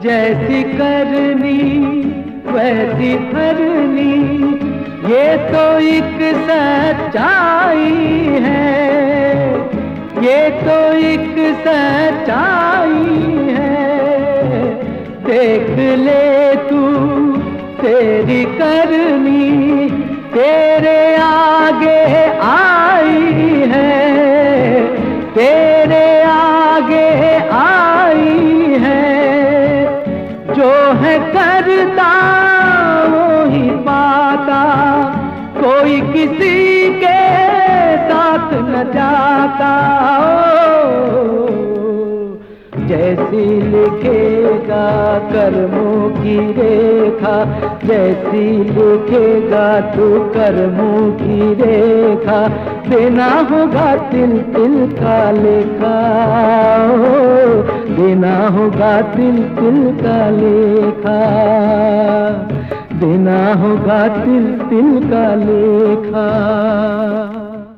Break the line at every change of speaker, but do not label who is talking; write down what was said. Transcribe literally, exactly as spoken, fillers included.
जैसी करनी वैसी भरनी, ये तो एक सच्चाई है, ये तो एक सच्चाई है। देख ले तू तेरी करनी तेरे आगे आई है, तेरे आगे आई है। जो है करता वो ही पाता, कोई किसी के साथ न जाता। ओ, जैसी लिखेगा कर्मों की रेखा, जैसी लिखेगा तू कर्मों की रेखा, देना होगा तिल तिल का लेखा, देना होगा तिल तिल का लेखा, देना होगा तिल तिल का लेखा।